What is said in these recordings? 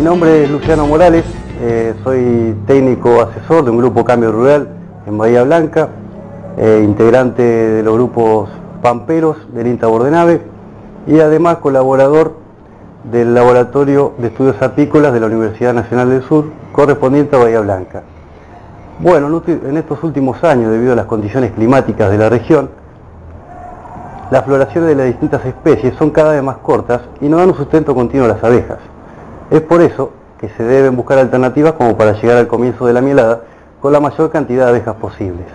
nombre es Luciano Morales, soy técnico asesor de un grupo Cambio Rural en Bahía Blanca, integrante de los grupos Pamperos del INTA Bordenave y además colaborador del Laboratorio de Estudios Apícolas de la Universidad Nacional del Sur, correspondiente a Bahía Blanca. Bueno, en estos últimos años, debido a las condiciones climáticas de la región, las floraciones de las distintas especies son cada vez más cortas y no dan un sustento continuo a las abejas. Es por eso que se deben buscar alternativas como para llegar al comienzo de la mielada con la mayor cantidad de abejas posibles.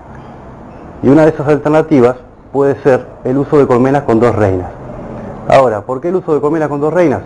Y una de esas alternativas puede ser el uso de colmenas con 2 reinas. Ahora, ¿por qué el uso de colmenas con 2 reinas?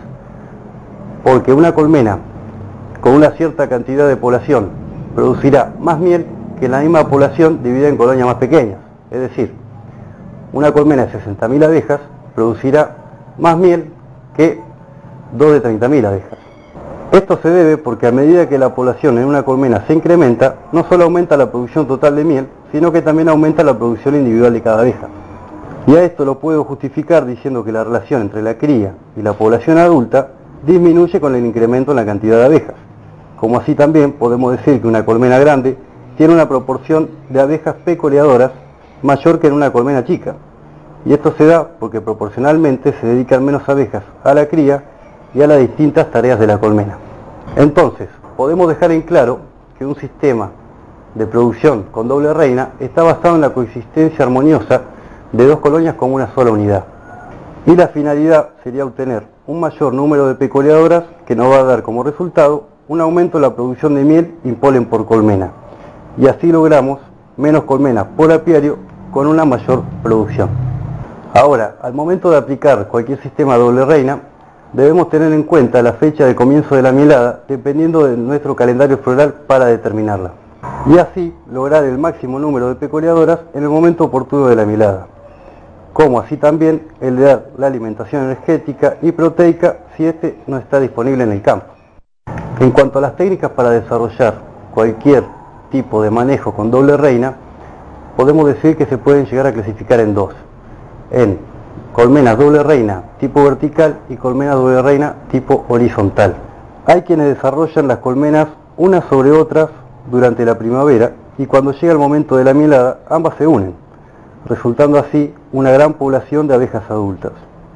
Porque una colmena con una cierta cantidad de población producirá más miel que la misma población dividida en colonias más pequeñas. Es decir, una colmena de 60.000 abejas producirá más miel que 2 de 30.000 abejas. Esto se debe porque a medida que la población en una colmena se incrementa, no solo aumenta la producción total de miel, sino que también aumenta la producción individual de cada abeja. Y a esto lo puedo justificar diciendo que la relación entre la cría y la población adulta disminuye con el incremento en la cantidad de abejas. Como así también podemos decir que una colmena grande tiene una proporción de abejas pecoleadoras mayor que en una colmena chica. Y esto se da porque proporcionalmente se dedican menos abejas a la cría y a las distintas tareas de la colmena. Entonces, podemos dejar en claro que un sistema de producción con doble reina está basado en la coexistencia armoniosa de 2 colonias como una sola unidad. Y la finalidad sería obtener un mayor número de pecoleadoras que nos va a dar como resultado un aumento en la producción de miel y polen por colmena. Y así logramos menos colmenas por apiario con una mayor producción. Ahora, al momento de aplicar cualquier sistema doble reina, debemos tener en cuenta la fecha de comienzo de la mielada dependiendo de nuestro calendario floral para determinarla. Y así lograr el máximo número de pecoleadoras en el momento oportuno de la mielada. Como así también el de dar la alimentación energética y proteica si este no está disponible en el campo. En cuanto a las técnicas para desarrollar cualquier tipo de manejo con doble reina, podemos decir que se pueden llegar a clasificar en 2. En colmenas doble reina tipo vertical y colmenas doble reina tipo horizontal. Hay quienes desarrollan las colmenas unas sobre otras durante la primavera y cuando llega el momento de la mielada ambas se unen, resultando así una gran población de abejas adultas.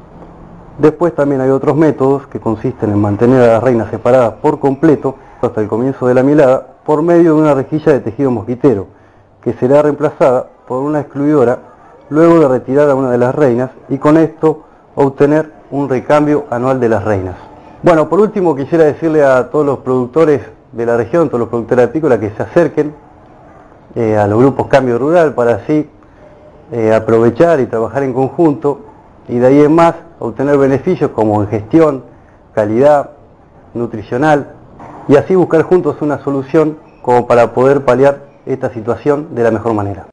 Después también hay otros métodos que consisten en mantener a las reinas separadas por completo hasta el comienzo de la mielada por medio de una rejilla de tejido mosquitero, que será reemplazada por una excluidora luego de retirar a una de las reinas y con esto obtener un recambio anual de las reinas. Bueno, por último quisiera decirle a todos los productores de la región, todos los productores apícolas que se acerquen a los grupos Cambio Rural para así aprovechar y trabajar en conjunto y de ahí en más obtener beneficios como en gestión, calidad, nutricional y así buscar juntos una solución como para poder paliar esta situación de la mejor manera.